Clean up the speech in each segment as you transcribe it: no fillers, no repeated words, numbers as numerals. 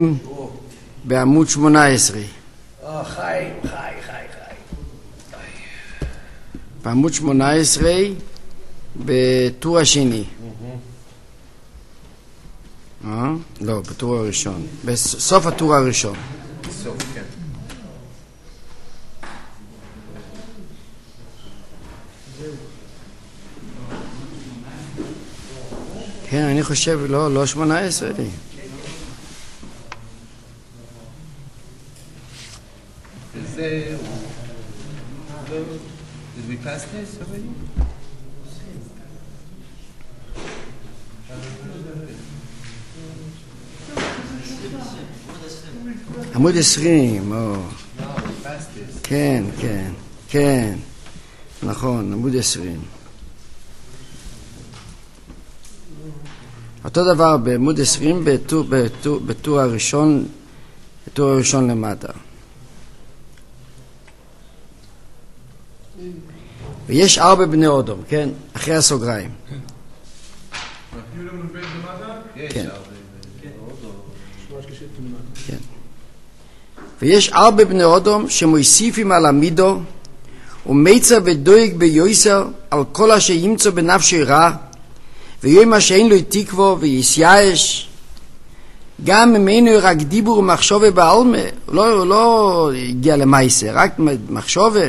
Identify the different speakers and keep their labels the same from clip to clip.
Speaker 1: בעמוד 18.
Speaker 2: חי.
Speaker 1: בעמוד 18 בטור השני. לא, בטור הראשון. בסוף הטור הראשון.
Speaker 2: בסוף, כן.
Speaker 1: כן, אני חושב, לא 18.
Speaker 2: זה... Did we pass this already?
Speaker 1: עמוד 20, כן, נכון, עמוד 20. אותו דבר בעמוד 20 בטור הראשון למטה. ויש 4 בני אודום, כן? אחרי הסוגריים. כן. כן. ויש 4 בני אודום שמוסיפים על המידו ומיצר ודואג ביוסר על כל אשר ימצא בנפשי רע ויום שאין לו תקווה ויסייאש גם ממנו רק דיבור ומחשבה בעלמה, לא הגיע למעשה, רק מחשבה.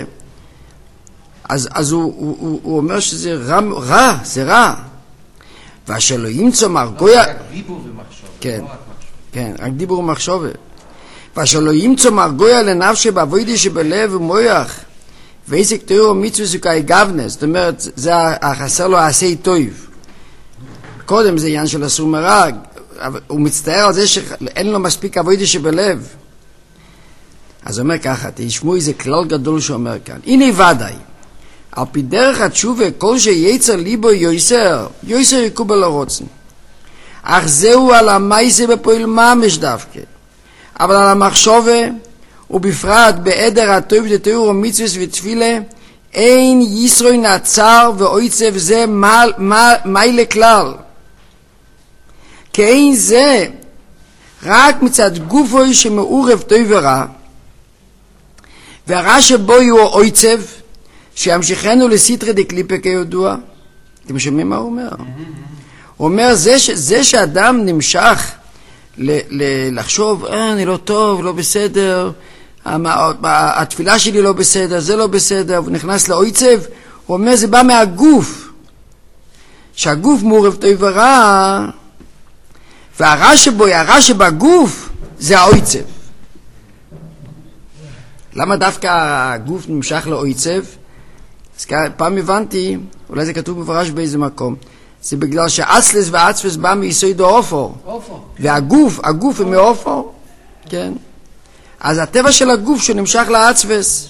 Speaker 1: אז הוא אומר שזה רע, זה רע. ואשר לא ימצא מרגויה...
Speaker 2: רק דיבור ומחשבה.
Speaker 1: כן, רק דיבור ומחשבה. ואשר לא ימצא מרגויה לנפשי בעבודה שבלב ומוח, ואיזה כתירו מצווה סוכאי גבנס, זאת אומרת, זה החסר לו עשי טוב. קודם זה עניין של אסור מרע, הוא מצטער על זה שאין לו מספיק עבודה שבלב. אז הוא אומר ככה, תשמעו איזה כלל גדול שאומר כאן. הנה ודאי. על פי דרך התשובה, כל שיצר ליבו יויסר יקובל הרוצן. אך זהו על המייסה בפועל ממש דווקא. אבל על המחשבה, ובפרט בעדר הטוב דתיאור ומצווה ותפילה, אין ישרוי נעצר ואויצב זה מי לכלל. כי אין זה רק מצד גופוי שמעורב טוב ורע, והרע שבו יהיו אויצב, שימשיכנו לסתרי דקליפה כידוע. אתם שומעים מה הוא אומר? הוא אומר, זה שאדם נמשך לחשוב, אני לא טוב, לא בסדר, התפילה שלי לא בסדר, זה לא בסדר, הוא נכנס לאויצב, הוא אומר, זה בא מהגוף. שהגוף מעורב טוב ורע, והרע שבגוף, זה האויצב. למה דווקא הגוף נמשך לאויצב? אז פעם הבנתי, אולי זה כתוב מפורש באיזה מקום, זה בגלל שאצלס ועצפס בא מיסוד האופו. והגוף הוא מאופו. כן. אז הטבע של הגוף שנמשך לעצפס.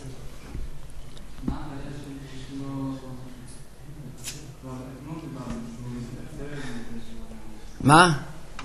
Speaker 1: מה?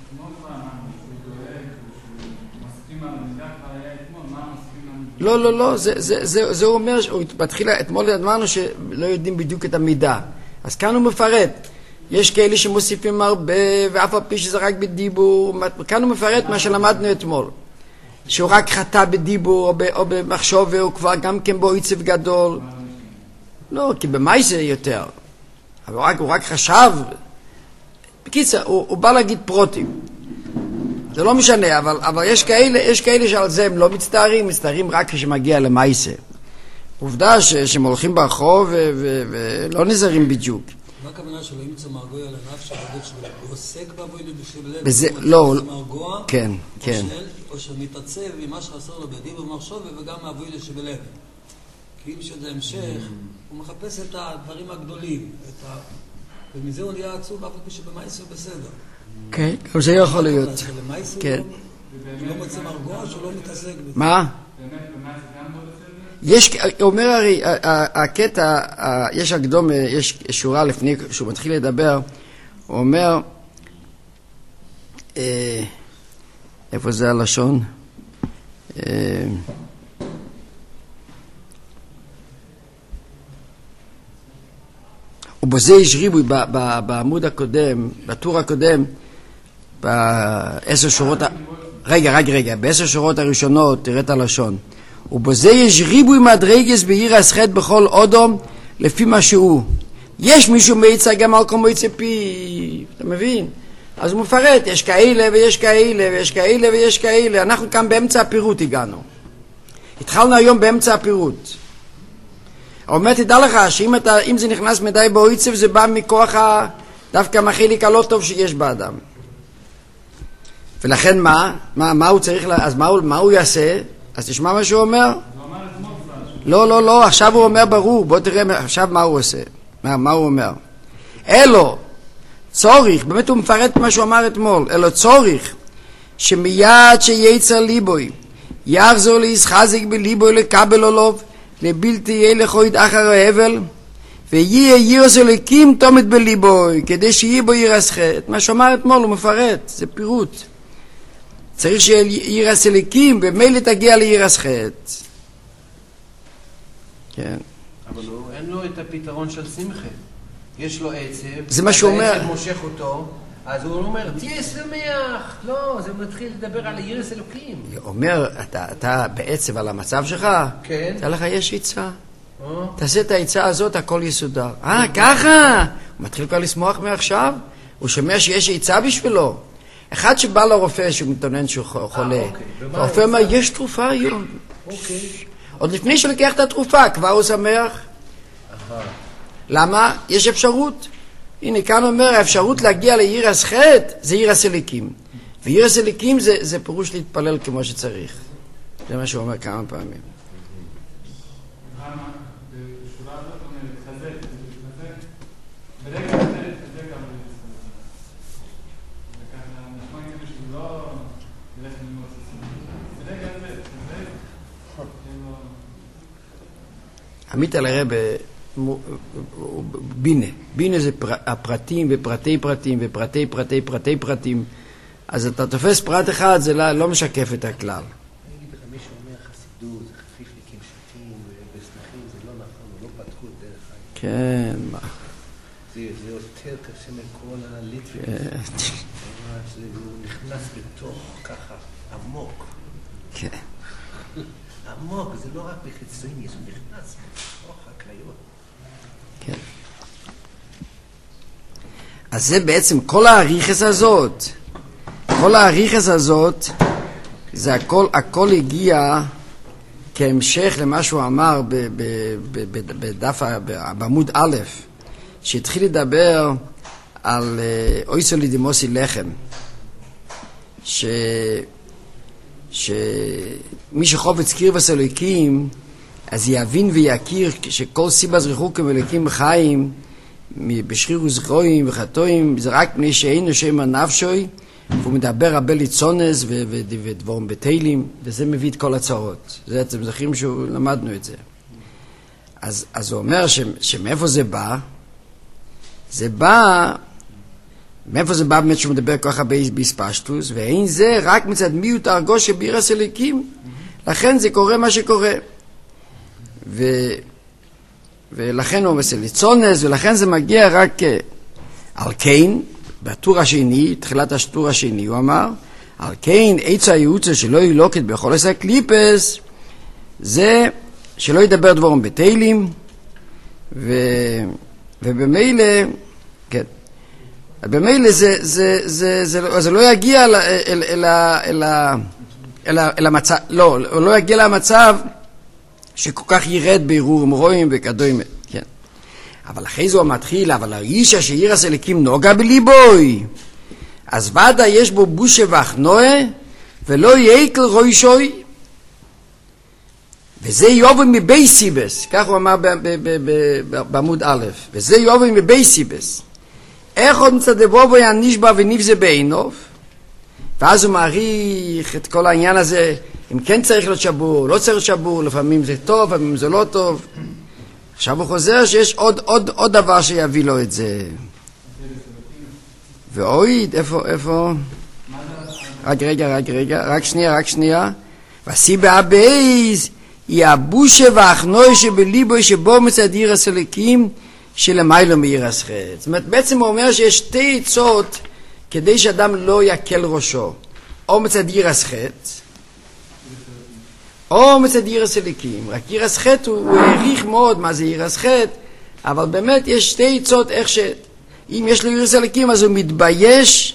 Speaker 1: לא, זה הוא אומר, בתחילה, אתמול אמרנו שלא יודעים בדיוק את המידה. אז כאן הוא מפרט. יש כאלה שמוסיפים הרבה, ואף על פי שזה רק בדיבור. כאן הוא מפרט מה שלמדנו אתמול. שהוא רק חטא בדיבור או במחשבה, הוא כבר גם כן בו עיצב גדול. לא, כי במאי זה יותר. אבל הוא רק חשב. בקיצר, הוא בא להגיד פרוטים. זה לא משנה, אבל יש כאלה שעל זה הם לא מצטערים רק כשמגיע למעשה. עובדה שהם הולכים ברחוב ולא נזהרים בדיוק.
Speaker 3: מה הכוונה שלא ימצא מרגוע לנפש שהוא עוסק בעבודה שבלב?
Speaker 1: בזה, לא,
Speaker 3: מרגוע,
Speaker 1: כן.
Speaker 3: או שמתעצב ממה שחסר לו בדיבור ומחשבה וגם מהעבודה שבלב. כי אם שזה המשך, הוא מחפש את הדברים הגדולים, ומזה הוא נהיה עצוב אף פי שבמעשה הוא בסדר.
Speaker 1: כן, אבל זה יכול להיות. כן.
Speaker 3: הוא לא מוצא מרגוע שהוא לא מתעסק בזה.
Speaker 1: מה? אומר הרי, הקטע, יש הקדום, יש שורה לפני שהוא מתחיל לדבר, הוא אומר, איפה זה הלשון? ובזה יש ריבוי בעמוד הקודם, בטור הקודם, ב10 שורות, רגע, בעשר שורות הראשונות תראה את הלשון. ובזה יש ריבוי מדרגס בירס חטא בכל אודום לפי מה שהוא. יש מישהו מייצא גם על כמו יצא פי, אתה מבין? אז הוא מפרט, יש כאלה ויש כאלה ויש כאלה ויש כאלה. אנחנו כאן באמצע הפירוט הגענו. התחלנו היום באמצע הפירוט. אומר, תדע לך שאם זה נכנס מדי באויצב, זה בא מכוח דווקא מהחלק הלא טוב שיש באדם. ולכן מה הוא צריך, אז מה הוא יעשה? אז תשמע מה שהוא אומר. לא, עכשיו הוא אומר ברור. בוא תראה עכשיו מה הוא עושה. מה הוא אומר? אלו צורך, באמת הוא מפרט מה שהוא אמר אתמול, אלו צורך שמיד שיצר ליבוי יחזור להסחזק בליבוי לקבל עולוב לבלתי יהיה לחויד אחר ההבל ויהיה ירס אלוקים תומת בליבוי כדי שיהיה בו ירס חטא. מה שהוא אמר אתמול הוא מפרט, זה פירוט. צריך שיהיה ירס אלוקים ומילא תגיע לירס חטא. כן.
Speaker 2: אבל אין לו את הפתרון של שמחה. יש לו עצב.
Speaker 1: זה מה שהוא אומר.
Speaker 2: העצב מושך אותו, אז הוא אומר, תהיה שמח. לא, זה מתחיל לדבר על ירס אלוקים.
Speaker 1: הוא אומר, אתה בעצב על המצב שלך?
Speaker 2: כן.
Speaker 1: תראה לך, יש עיצה. תעשה את העיצה הזאת, הכל יסודר. ככה? הוא מתחיל כבר לשמוח מעכשיו? הוא שומע שיש עיצה בשבילו. אחד שבא לרופא שהוא מתעונן שהוא חולה. הרופא אומר, יש תרופה היום. עוד לפני שלקח את התרופה, כבר הוא שמח. למה? יש אפשרות. הנה, כאן אומר, האפשרות להגיע לירס חטא זה ירס אליקים. וירס אליקים זה פירוש להתפלל כמו שצריך. זה מה שהוא אומר כמה פעמים. עמית על הרבה בינה זה הפרטים ופרטי פרטים ופרטי פרטי פרטי פרטים. אז אתה תופס פרט אחד, זה לא משקף את הכלל.
Speaker 2: אני אגיד לך, מי שאומר חסידות, זה חפיפניקים שתים ובסמכים, זה לא נכון, לא פתחו את דרך חיים.
Speaker 1: כן, מה?
Speaker 2: זה יותר קשה מכל הליטרים. הוא נכנס בתוך ככה עמוק.
Speaker 1: כן.
Speaker 2: עמוק, זה לא רק בחיצוניות, הוא נכנס בתוך הכליות.
Speaker 1: כן. אז זה בעצם כל האריכס הזאת. כל האריכס הזאת, זה הכל הגיע כהמשך למה שהוא אמר בדף, בעמוד א', שהתחיל לדבר על אויסו לידימוסי לחם, שמי שחופץ קרבס אלוקים, אז יבין ויכיר שכל סיבה זריחוקים אלוקים חיים, בשרירוס גרועים וחטואים, זה רק פני שאינו שם הנפשוי, והוא מדבר הרבה ליצונס ודבורם בתהילים, וזה מביא את כל הצרות. זה אתם זוכרים שלמדנו את זה. אז הוא אומר שמאיפה זה בא? זה בא, מאיפה זה בא באמת שהוא מדבר ככה בהספשטוס, ואין זה רק מצד מיעוט הרגוש שבירס אליקים, לכן זה קורה מה שקורה. ולכן הוא מסל ליצונס, ולכן זה מגיע רק על קיין, בטור השני, תחילת הטור השני, הוא אמר, על קיין, עצה הייעוצה שלא ילוקת בכל עשה קליפס, זה שלא ידבר דבורם בתהילים, ובמילא, כן, במילא זה לא יגיע אל המצב, לא יגיע למצב שכל כך ירד בערעור רואים וכדומה, כן. אבל אחרי זה הוא מתחיל, אבל האישה שירס אליקים נוגע בליבוי, אז ודאי יש בו בושה ואחנועה, ולא יקל רוישוי, וזה יובן מבי סיבס, כך הוא אמר בעמוד א', וזה יובן מבי סיבס. איך עוד מצדבו בו ינשבע ונבזה בעינוב, ואז הוא מעריך את כל העניין הזה, אם כן צריך להיות שבור, לא צריך להיות שבור, לפעמים זה טוב, לפעמים זה לא טוב. עכשיו הוא חוזר שיש עוד דבר שיביא לו את זה. ואויד, איפה? רק שנייה. והסיבה הבייז, היא הבושה והאחנוי שבליבו שבו מצד ירס אליקים שלמיילו מירס חטא. זאת אומרת, בעצם הוא אומר שיש שתי עצות כדי שאדם לא יקל ראשו. או מצד ירס חטא, או מצד ירס אליקים. רק ירס חטא הוא העריך מאוד מה זה ירס חטא, אבל באמת יש שתי עצות איך אם יש לו ירס אליקים אז הוא מתבייש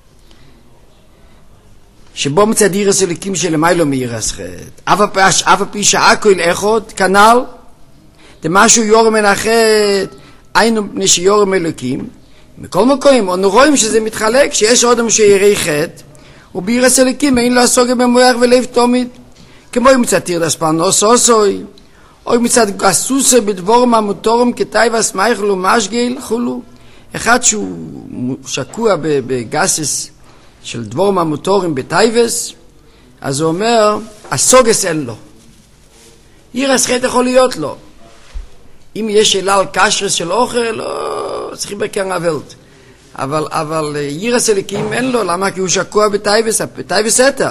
Speaker 1: שבו מצד ירס אליקים שלמיילו מירס חטא. אף הפי שהכל אחד כנ"ל, דמשהו יורם מן החטא, היינו פני שיורם אלוקים. מכל מקום, אנו רואים שזה מתחלק, שיש אדם שירא חטא, ובירס אליקים אין לו הסוגיה במוח ולב תומית, כמו מצד תירדס פרנוס אוסוי, או מצד גסוסה בדבורם המוטורם כטייבס מייכל ומשגיל חולו. אחד שהוא שקוע בגסס של דבורם המוטורם בטייבס, אז הוא אומר, הסוגס אין לו. ירס חטא יכול להיות לו. אם יש שאלה על קשרס של אוכל, לא צריכים בקרן הוולט. אבל ירס אליקים אין לו, למה? כי הוא שקוע בטייבס, בטייבס אתר.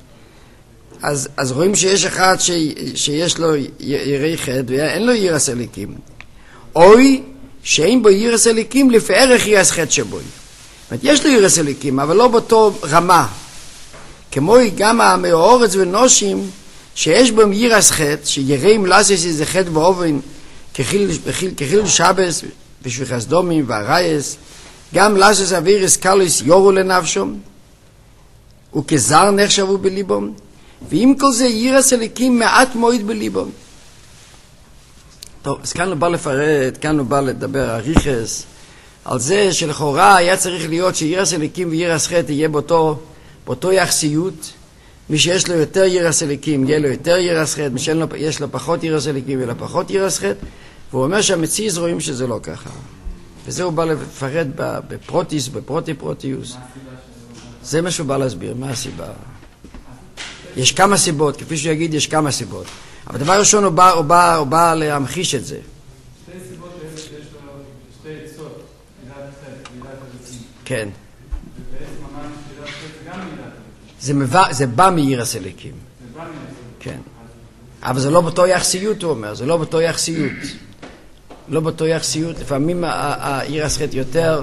Speaker 1: אז רואים שיש אחד שיש לו ירא חטא ואין לו ירס אליקים. אוי, שאין בו ירס אליקים לפי ערך ירס חטא שבוי. זאת אומרת, יש לו ירס אליקים, אבל לא באותו רמה. כמו גם המאורץ ונושים, שיש בהם ירס חטא, שיראים לעשות איזה חטא באובן, כחיל שבס ושפיכת דמים והרייס, גם לעשות אבירס קליס יורו לנפשום, וכזר נחשבו בליבום, ועם כל זה ירס אליקים מעט מועיד בליבום. טוב, אז כאן הוא בא לפרט, כאן הוא בא לדבר אריכס, על זה שלכאורה היה צריך להיות שירס אליקים וירס חטא יהיה באותו יחסיות. מי שיש לו יותר ירס אליקים יהיה לו יותר ירס חטא, מי שיש לו פחות ירס אליקים יהיה לו פחות ירס חטא, והוא אומר שהמציז רואים שזה לא ככה. וזה הוא בא לפרט בפרוטיס, בפרוטיפרוטיוס. זה מה שהוא בא להסביר, מה הסיבה? יש כמה סיבות, כפי שהוא יגיד יש כמה סיבות. אבל דבר ראשון הוא בא להמחיש את זה.
Speaker 4: שתי סיבות יש לו שתי עצות, מידת חטא, מידת הרצים.
Speaker 1: כן.
Speaker 4: ובעצם אמרנו מידת חטא גם מידת הרצים.
Speaker 1: זה בא מירס אליקים.
Speaker 4: זה בא מידת הרצים.
Speaker 1: כן. אבל זה לא באותו יחסיות, הוא אומר, זה לא באותו יחסיות. לא באותו יחסיות, לפעמים הירס חטא יותר,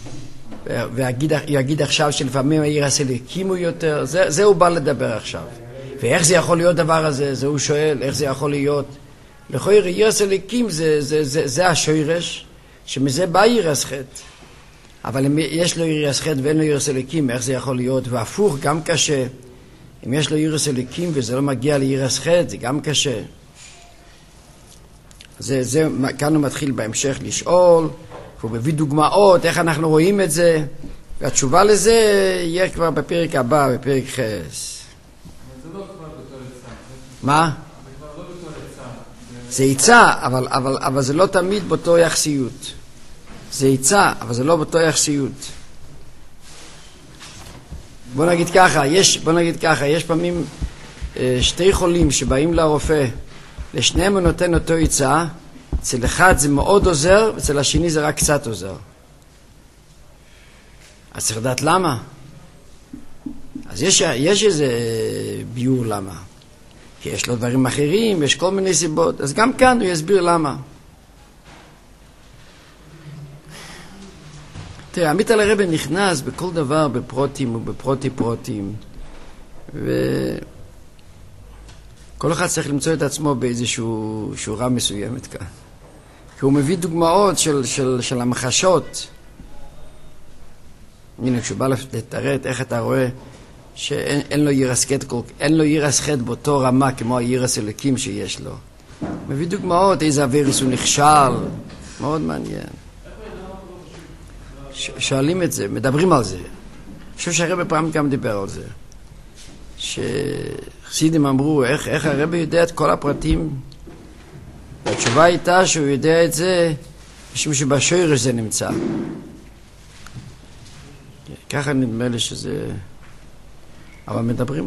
Speaker 1: ויגיד עכשיו שלפעמים הירס אליקים הוא יותר, זה הוא בא לדבר עכשיו. ואיך זה יכול להיות דבר הזה? זה הוא שואל, איך זה יכול להיות? לכאורה ירס אליקים זה השורש, שמזה בא ירס חטא. אבל אם יש לו ירס חטא ואין לו ירס אליקים, איך זה יכול להיות? והפוך, גם קשה. אם יש לו ירס אליקים וזה לא מגיע לירס חטא, זה גם קשה. כאן הוא מתחיל בהמשך לשאול, הוא מביא דוגמאות, איך אנחנו רואים את זה, והתשובה לזה יהיה כבר בפרק הבא, בפרק חס.
Speaker 4: אבל זה לא כבר בתור עצה.
Speaker 1: מה?
Speaker 4: זה כבר לא בתור עצה.
Speaker 1: זה עצה, אבל זה לא תמיד באותו יחסיות. זה עצה, אבל זה לא באותו יחסיות. בוא נגיד ככה, יש פעמים שתי חולים שבאים לרופא, לשניהם הוא נותן אותו עצה, אצל אחד זה מאוד עוזר, אצל השני זה רק קצת עוזר. אז צריך לדעת למה. אז יש איזה ביור למה. כי יש לו דברים אחרים, יש כל מיני סיבות, אז גם כאן הוא יסביר למה. תראה, עמית על הרב נכנס בכל דבר בפרוטים ובפרוטי-פרוטים, כל אחד צריך למצוא את עצמו באיזשהו שורה מסוימת כאן. כי הוא מביא דוגמאות של המחשות. הנה, כשהוא בא לתראת, איך אתה רואה שאין לו ירס חטא באותו רמה כמו הירס אליקים שיש לו. הוא מביא דוגמאות, איזה אבירס הוא נכשל. מאוד מעניין. שואלים את זה, מדברים על זה. אני חושב שהרבא פעם גם דיבר על זה. שחסידים אמרו, איך הרבא יודע את כל הפרטים? והתשובה הייתה שהוא יודע את זה משום שבשורש זה נמצא. ככה נדמה לי שזה... אבל מדברים